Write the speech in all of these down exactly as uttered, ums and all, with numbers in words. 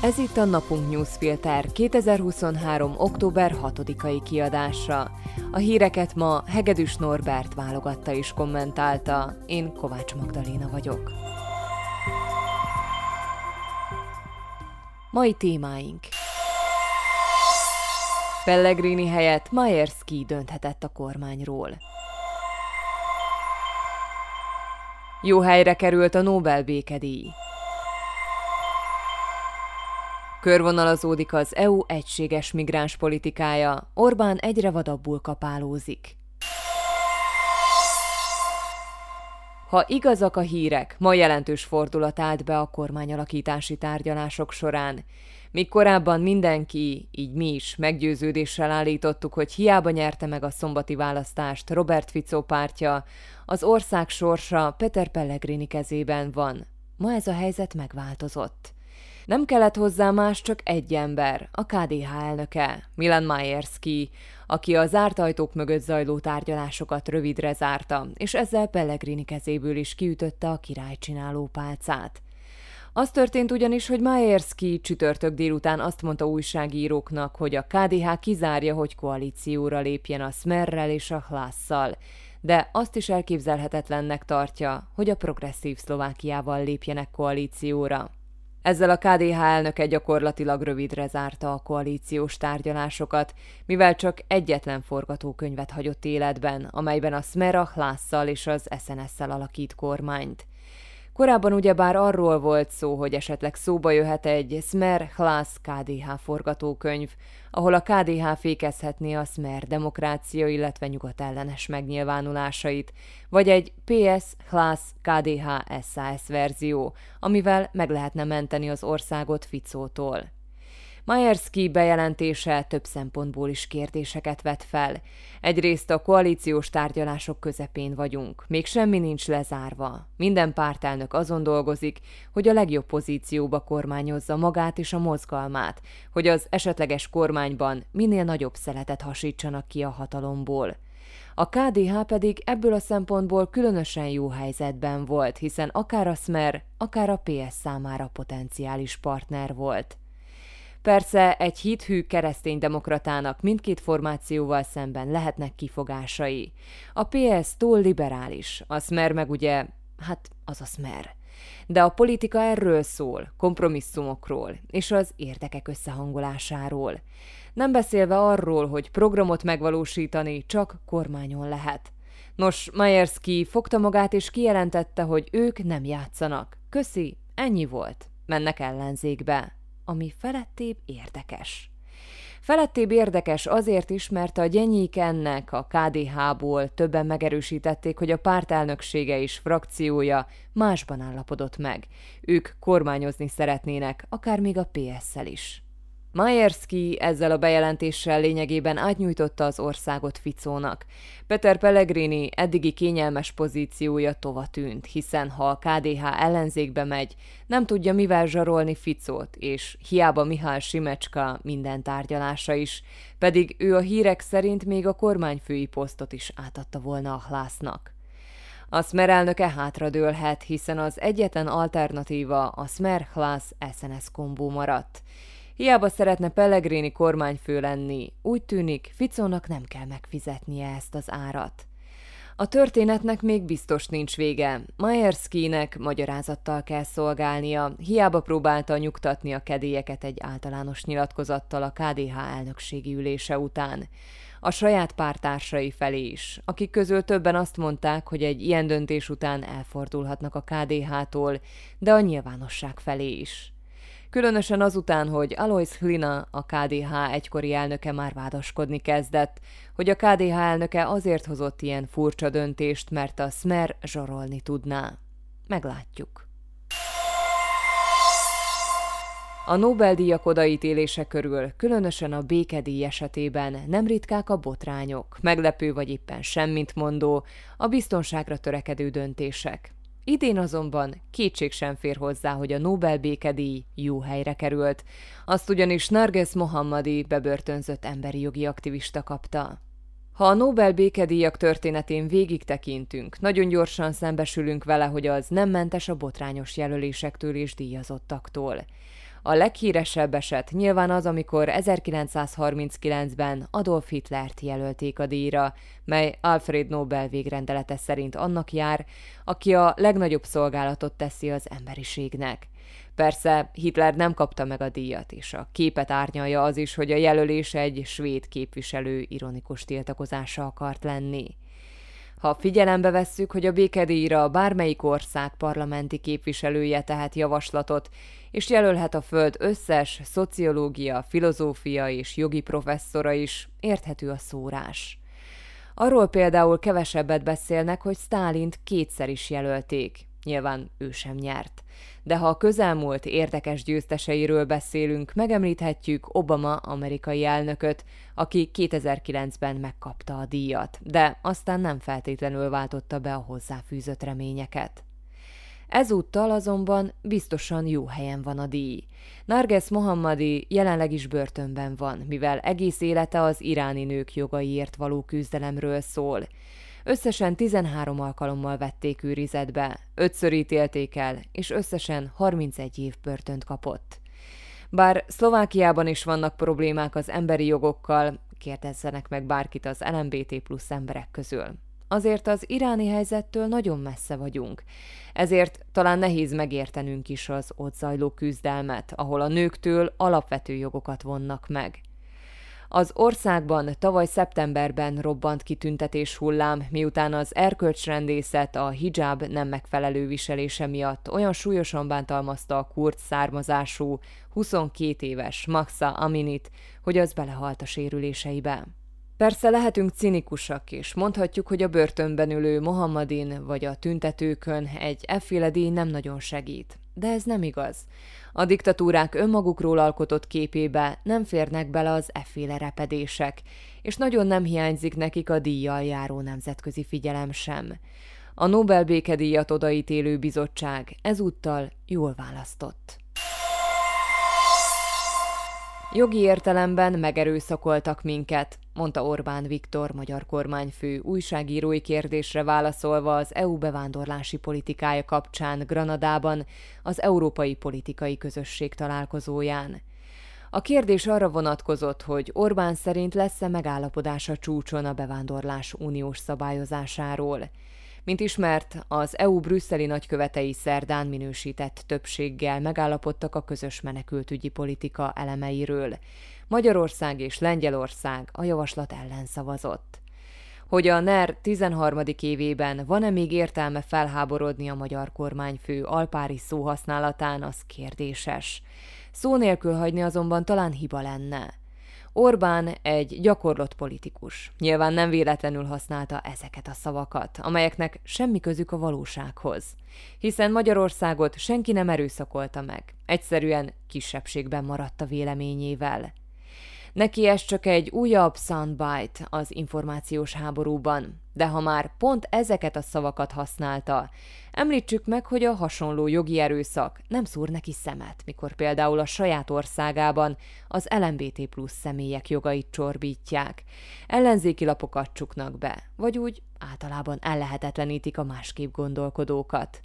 Ez itt a Napunk Newsfilter kétezer-huszonhárom. október hatodikai kiadása. A híreket ma Hegedűs Norbert válogatta és kommentálta. Én Kovács Magdaléna vagyok. Mai témáink. Pellegrini helyett Majerski dönthetett a kormányról. Jó helyre került a Nobel békedíj. Körvonalazódik az é u egységes migráns politikája, Orbán egyre vadabbul kapálózik. Ha igazak a hírek, ma jelentős fordulat állt be a kormányalakítási tárgyalások során. Míg korábban mindenki, így mi is meggyőződéssel állítottuk, hogy hiába nyerte meg a szombati választást Robert Fico pártja, az ország sorsa Peter Pellegrini kezében van. Ma ez a helyzet megváltozott. Nem kellett hozzá más, csak egy ember, a ká dé há elnöke, Milan Majerski, aki a zárt ajtók mögött zajló tárgyalásokat rövidre zárta, és ezzel Pellegrini kezéből is kiütötte a királycsináló pálcát. Az történt ugyanis, hogy Majerski csütörtök délután azt mondta újságíróknak, hogy a ká dé há kizárja, hogy koalícióra lépjen a Smerrel és a Hlasszal, de azt is elképzelhetetlennek tartja, hogy a progresszív Szlovákiával lépjenek koalícióra. Ezzel a ká dé há elnöke gyakorlatilag rövidre zárta a koalíciós tárgyalásokat, mivel csak egyetlen forgatókönyvet hagyott életben, amelyben a Smer a Hlasszal és az es en es-szel alakít kormányt. Korábban ugyebár arról volt szó, hogy esetleg szóba jöhet egy Smer-Hlassz-ká dé há forgatókönyv, ahol a ká dé há fékezhetné a Smer demokrácia, illetve nyugatellenes megnyilvánulásait, vagy egy pé es-Hlassz-ká dé há es á es verzió, amivel meg lehetne menteni az országot Ficótól. Majerski bejelentése több szempontból is kérdéseket vet fel. Egyrészt a koalíciós tárgyalások közepén vagyunk, még semmi nincs lezárva. Minden pártelnök azon dolgozik, hogy a legjobb pozícióba kormányozza magát és a mozgalmát, hogy az esetleges kormányban minél nagyobb szeletet hasítsanak ki a hatalomból. A ká dé há pedig ebből a szempontból különösen jó helyzetben volt, hiszen akár a Smer, akár a pé es számára potenciális partner volt. Persze egy hithű kereszténydemokratának mindkét formációval szemben lehetnek kifogásai. A pé es túl liberális, a Smer meg ugye, hát az a Smer. De a politika erről szól, kompromisszumokról és az érdekek összehangolásáról. Nem beszélve arról, hogy programot megvalósítani csak kormányon lehet. Nos, Majerski fogta magát és kijelentette, hogy ők nem játszanak. Köszi, ennyi volt. Mennek ellenzékbe. Ami felettébb érdekes. Felettébb érdekes azért is, mert a gyenyik ennek a ká dé há-ból többen megerősítették, hogy a pártelnöksége és frakciója másban állapodott meg. Ők kormányozni szeretnének, akár még a pé es-szel is. Majerski ezzel a bejelentéssel lényegében átnyújtotta az országot Ficónak. Peter Pellegrini eddigi kényelmes pozíciója tova tűnt, hiszen ha a ká dé há ellenzékbe megy, nem tudja mivel zsarolni Ficót, és hiába Mihály Simecska minden tárgyalása is, pedig ő a hírek szerint még a kormányfői posztot is átadta volna a Hlásznak. A Smer elnöke hátradőlhet, hiszen az egyetlen alternatíva a Smer-Hlász-es en es kombó maradt. Hiába szeretne Pellegrini kormányfő lenni, úgy tűnik, Ficónak nem kell megfizetnie ezt az árat. A történetnek még biztos nincs vége. Majerskinek magyarázattal kell szolgálnia, hiába próbálta nyugtatni a kedélyeket egy általános nyilatkozattal a ká dé há elnökségi ülése után. A saját pártársai felé is, akik közül többen azt mondták, hogy egy ilyen döntés után elfordulhatnak a ká dé há-tól, de a nyilvánosság felé is. Különösen azután, hogy Alois Hlina, a ká dé há egykori elnöke már vádaskodni kezdett, hogy a ká dé há elnöke azért hozott ilyen furcsa döntést, mert a Smer zsarolni tudná. Meglátjuk. A Nobel-díjak odaítélése körül, különösen a békedíj esetében nem ritkák a botrányok, meglepő vagy éppen semmit mondó, a biztonságra törekedő döntések. Idén azonban kétség sem fér hozzá, hogy a Nobel békedíj jó helyre került, azt ugyanis Narges Mohammadi bebörtönzött emberi jogi aktivista kapta. Ha a Nobel békedíjak történetén végig tekintünk, nagyon gyorsan szembesülünk vele, hogy az nem mentes a botrányos jelölésektől és díjazottaktól. A leghíresebb eset nyilván az, amikor ezerkilencszázharminckilencben Adolf Hitlert jelölték a díjra, mely Alfred Nobel végrendelete szerint annak jár, aki a legnagyobb szolgálatot teszi az emberiségnek. Persze Hitler nem kapta meg a díjat, és a képet árnyalja az is, hogy a jelölés egy svéd képviselő ironikus tiltakozása akart lenni. Ha figyelembe vesszük, hogy a békedíjra bármelyik ország parlamenti képviselője tehet javaslatot, és jelölhet a Föld összes szociológia, filozófia és jogi professzora is, érthető a szórás. Arról például kevesebbet beszélnek, hogy Sztálint kétszer is jelölték. Nyilván ő sem nyert. De ha a közelmúlt érdekes győzteseiről beszélünk, megemlíthetjük Obama amerikai elnököt, aki kétezer-kilencben megkapta a díjat, de aztán nem feltétlenül váltotta be a hozzáfűzött reményeket. Ezúttal azonban biztosan jó helyen van a díj. Narges Mohammadi jelenleg is börtönben van, mivel egész élete az iráni nők jogaiért való küzdelemről szól. Összesen tizenhárom alkalommal vették őrizetbe, ötször ítélték el, és összesen harmincegy év börtönt kapott. Bár Szlovákiában is vannak problémák az emberi jogokkal, kérdezzenek meg bárkit az el em bé té plusz emberek közül. Azért az iráni helyzettől nagyon messze vagyunk, ezért talán nehéz megértenünk is az ott zajló küzdelmet, ahol a nőktől alapvető jogokat vonnak meg. Az országban tavaly szeptemberben robbant ki tüntetés hullám, miután az erkölcsrendészet a hijab nem megfelelő viselése miatt olyan súlyosan bántalmazta a kurd származású, huszonkét éves Mahsa Aminit, hogy az belehalt a sérüléseibe. Persze lehetünk cinikusak, és mondhatjuk, hogy a börtönben ülő Mohammadin vagy a tüntetőkön egy efféle díj nem nagyon segít. De ez nem igaz. A diktatúrák önmagukról alkotott képébe nem férnek bele az efféle repedések, és nagyon nem hiányzik nekik a díjjal járó nemzetközi figyelem sem. A Nobel békedíjat odaítélő bizottság ezúttal jól választott. Jogi értelemben megerőszakoltak minket, mondta Orbán Viktor magyar kormányfő újságírói kérdésre válaszolva az é u bevándorlási politikája kapcsán Granadában, az Európai Politikai Közösség találkozóján. A kérdés arra vonatkozott, hogy Orbán szerint lesz-e megállapodás a csúcson a bevándorlás uniós szabályozásáról. Mint ismert, az é u brüsszeli nagykövetei szerdán minősített többséggel megállapodtak a közös menekültügyi politika elemeiről. Magyarország és Lengyelország a javaslat ellen szavazott. Hogy a NER tizenharmadik évében van-e még értelme felháborodni a magyar kormányfő alpári szóhasználatán, az kérdéses. Szó nélkül hagyni azonban talán hiba lenne. Orbán egy gyakorlott politikus. Nyilván nem véletlenül használta ezeket a szavakat, amelyeknek semmi közük a valósághoz. Hiszen Magyarországot senki nem erőszakolta meg. Egyszerűen kisebbségben maradt a véleményével. Neki ez csak egy újabb soundbite az információs háborúban, de ha már pont ezeket a szavakat használta, említsük meg, hogy a hasonló jogi erőszak nem szúr neki szemet, mikor például a saját országában az el em bé té plusz személyek jogait csorbítják, ellenzéki lapokat csuknak be, vagy úgy általában ellehetetlenítik a másképp gondolkodókat.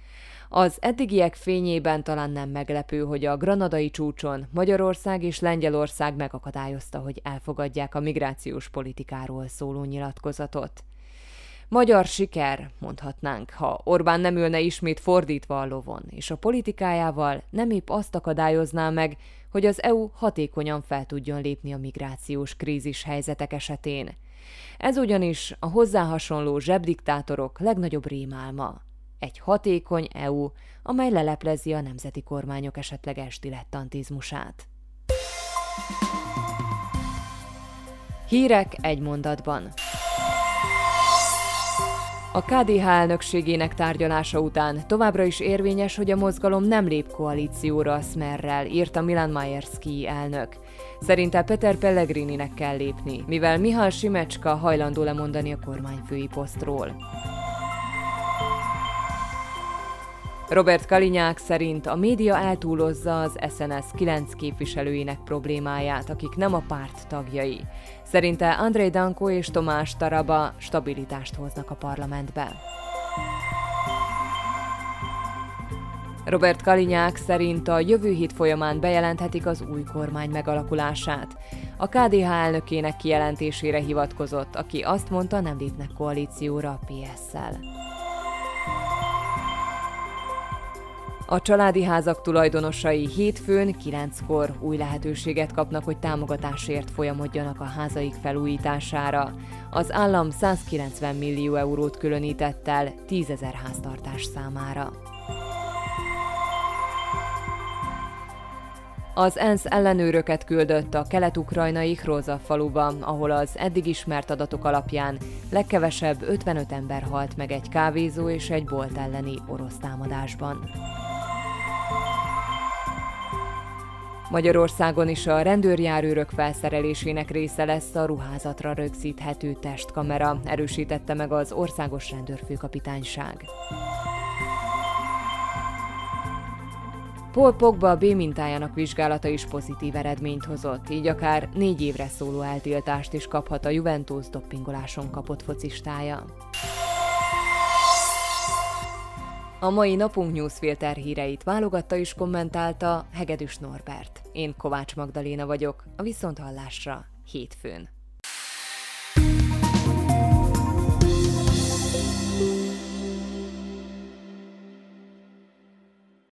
Az eddigiek fényében talán nem meglepő, hogy a granadai csúcson Magyarország és Lengyelország megakadályozta, hogy elfogadják a migrációs politikáról szóló nyilatkozatot. Magyar siker, mondhatnánk, ha Orbán nem ülne ismét fordítva a lovon, és a politikájával nem épp azt akadályozná meg, hogy az é u hatékonyan fel tudjon lépni a migrációs krízis helyzetek esetén. Ez ugyanis a hozzá hasonló zsebdiktátorok legnagyobb rémálma. Egy hatékony é u, amely leleplezi a nemzeti kormányok esetleges dilettantizmusát. Hírek egy mondatban. A ká dé há elnökségének tárgyalása után továbbra is érvényes, hogy a mozgalom nem lép koalícióra a Smerrel, írta Milan Majerszkij elnök. Szerinte Peter Pellegrininek kell lépni, mivel Michal Simecska hajlandó lemondani a kormányfői posztról. Robert Kalinyák szerint a média eltúlozza az es en es kilenc képviselőinek problémáját, akik nem a párt tagjai. Szerinte Andrej Danko és Tomás Taraba stabilitást hoznak a parlamentbe. Robert Kalinyák szerint a jövő hét folyamán bejelenthetik az új kormány megalakulását. A ká dé há elnökének kijelentésére hivatkozott, aki azt mondta, nem lépnek koalícióra a pé es-szel. A családi házak tulajdonosai hétfőn kilenckor új lehetőséget kapnak, hogy támogatásért folyamodjanak a házaik felújítására. Az állam százkilencven millió eurót különített el tízezer háztartás számára. Az ENSZ ellenőröket küldött a kelet-ukrajnai Hroza faluba, ahol az eddig ismert adatok alapján legkevesebb ötvenöt ember halt meg egy kávézó és egy bolt elleni orosz támadásban. Magyarországon is a rendőrjárőrök felszerelésének része lesz a ruházatra rögzíthető testkamera, erősítette meg az Országos Rendőrfőkapitányság. Paul Pogba B mintájának vizsgálata is pozitív eredményt hozott, így akár négy évre szóló eltiltást is kaphat a Juventus doppingoláson kapott focistája. A mai napunk newsfilter híreit válogatta és kommentálta Hegedűs Norbert. Én Kovács Magdaléna vagyok, a viszonthallásra hétfőn.